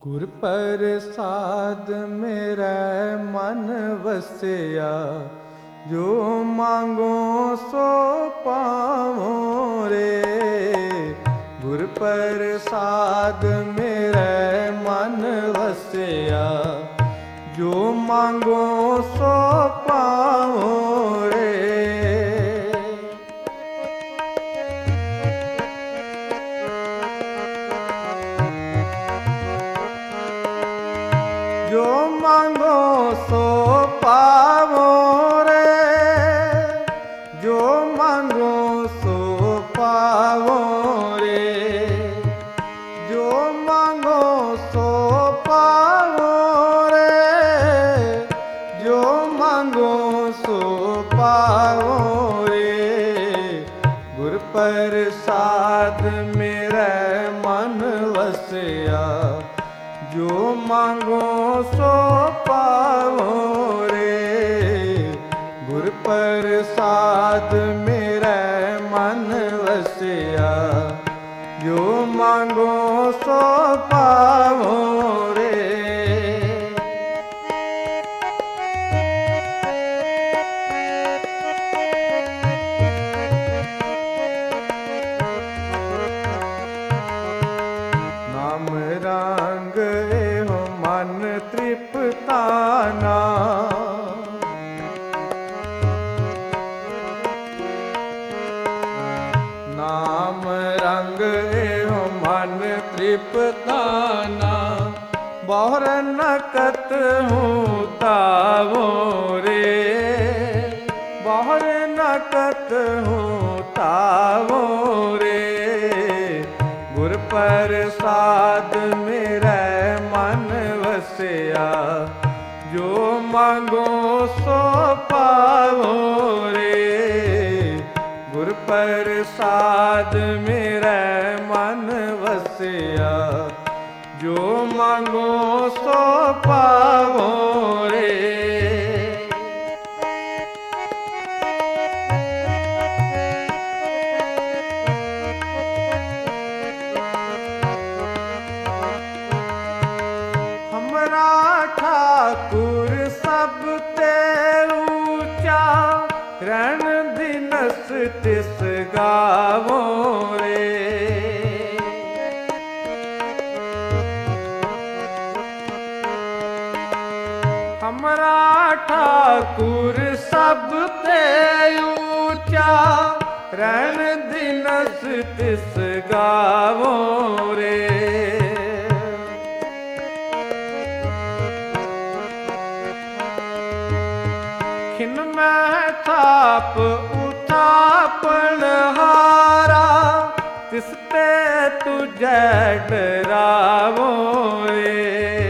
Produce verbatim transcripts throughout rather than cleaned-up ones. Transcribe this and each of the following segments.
ਗੁਰ ਪ੍ਰਸਾਦ ਮੇਰੇ ਮਨ ਵਸਿਆ, ਜੋ ਮੰਗੋ ਸੋ ਪਾਵੋ ਰੇ। ਗੁਰ ਪ੍ਰਸਾਦ ਮੇਰੇ ਮਨ ਵਸਿਆ, ਜੋ ਮੰਗੋ ਸੋ ਪਾਵੋ ਰੇ। ਜੋ ਮੰਗੋ ਸੋ ਪਾਵੋ ਰੇ, ਜੋ ਮੰਗੋ ਸੋ ਪਾਵੋ ਰੇ, ਜੋ ਮੰਗੋ ਸੋ ਪਾਵੋ ਰੇ, ਜੋ ਮੰਗੋ ਸੋ ਪਾਵੋ ਰੇ। ਗੁਰ ਪ੍ਰਸਾਦ ਮੇਰੇ ਮਨ ਵਸਿਆ, ਜੋ ਮੰਗੋ ਸੋ ਪਾਵੋ ਰੇ। ਗੁਰ ਪ੍ਰਸਾਦ ਮੇਰੇ ਮਨ ਵਸਿਆ, ਜੋ ਮੰਗੋ ਸੋ ਪਾਵੋ ਰੇ। ਨਾਮ ਰੰਗ ਇਹੋ ਮਨ ਤ੍ਰਿਪਤਾਨਾ, ਨਾਮ ਰੰਗ ਇਹੋ ਮਨ ਤ੍ਰਿਪਤਾਨਾ। ਬਹੁਰ ਨਕਤ ਹੂੰ ਤਾਵੋ ਰੇ, ਬਹੁਰ ਨਕਤ ਹੂੰ ਤਾਵੋ ਰੇ। ਗੁਰ ਪ੍ਰਸਾਦ ਮੇਰੇ ਮਨ ਵਸਿਆ, ਜੋ ਮੰਗੋ ਸੋ ਪਾਵੋ ਰੇ। ਗੁਰ ਪ੍ਰਸਾਦ ਮੇਰੇ ਮਨ ਵਸਿਆ, ਜੋ ਮੰਗੋ ਸੋ ਪਾਵੋ ਰੇ। हमरा ठाकुर सब ते ऊंचा, रण दिनस तिस गावो रे। हमरा ठाकुर सब ते ऊंचा, रण दिनस तिस गावो रे। खिन मैं थाप उठापन हारा, तिस ते तुझे डरावो रे।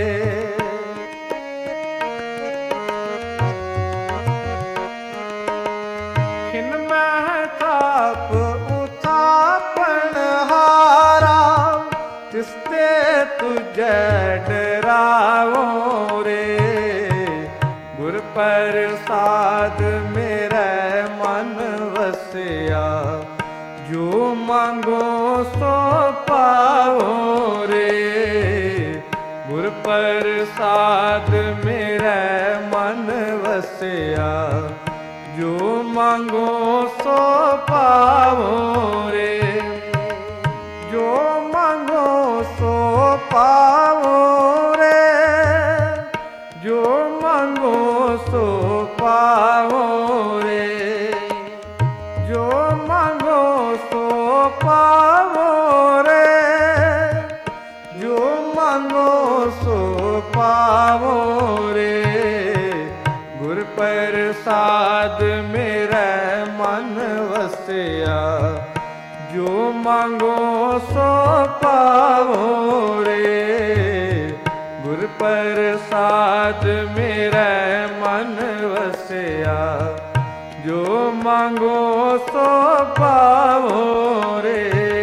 खिन मैं थाप उठापन हारा, तिस ते तुझे डरावो रे। गुर प्रसाद मेरे मन वसिया, जो मांगो सो पावो रे। गुर प्रसाद मेरे मन वसिया, जो मांगो सो पावो रे। जो मांगो सो पावो रे, जो मांगो सो पावो रे, जो मांगो सो पावो रे, जो मांगो सो पावो रे। गुर प्रसाद मेरे मन वसिया, जो मांगो सो पावो रे। गुर प्रसाद मेरे मन वसिया, जो मांगो सो पावो रे।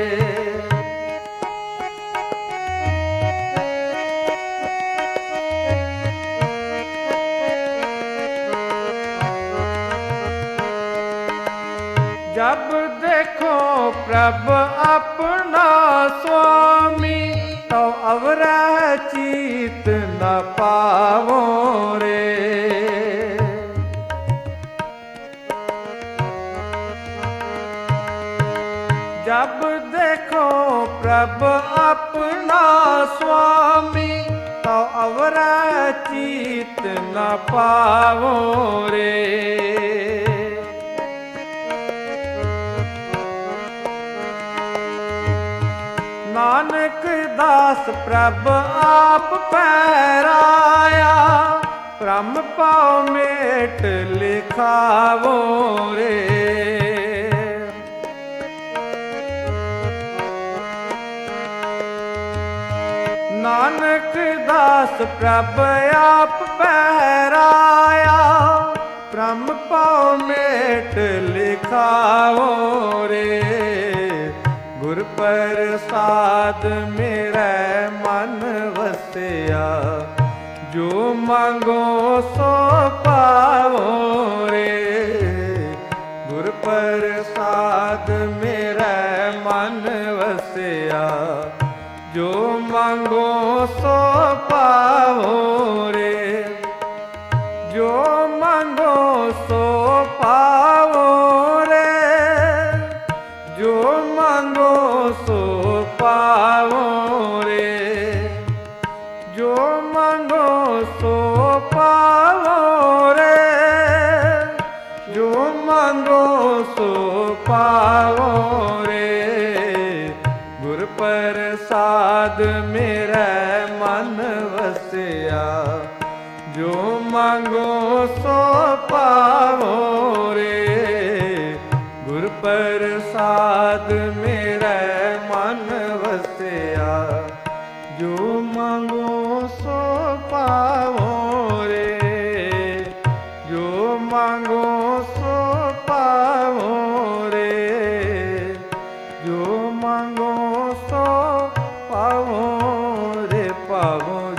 जब देखो प्रभ अपना स्वामी, तो अवरह ची न पावो रे। जब देखो प्रभ अपना स्वामी, तो अवरा चीत न पावो रे। नानक दास प्रभ आप पैराया, ब्रह्म पाओ मेट लिखावो रे। नानक दास प्रभ आप पैराया, ब्रह्म पाओ मेट लिखावो रे। गुर प्रसाद मेरे मन वसिया, जो मांगो सो पावो रे। गुर प्रसाद मेरे मन वसिया, जो मांगो सो पावो रे। जो मांगो सो पावो रे। जो मांगो सो पावो रे। जो मांगो सो पावो रे। जो मांगो सो पावो रे। गुर प्रसाद मेरे मन वसिया, जो मांगो सो पावो रे। गुर प्रसाद मेरे मन वसिया, जो मांगो सो पावो रे। जो मांगो सो पावो रे। जो मांगो सो पावो रे, पावो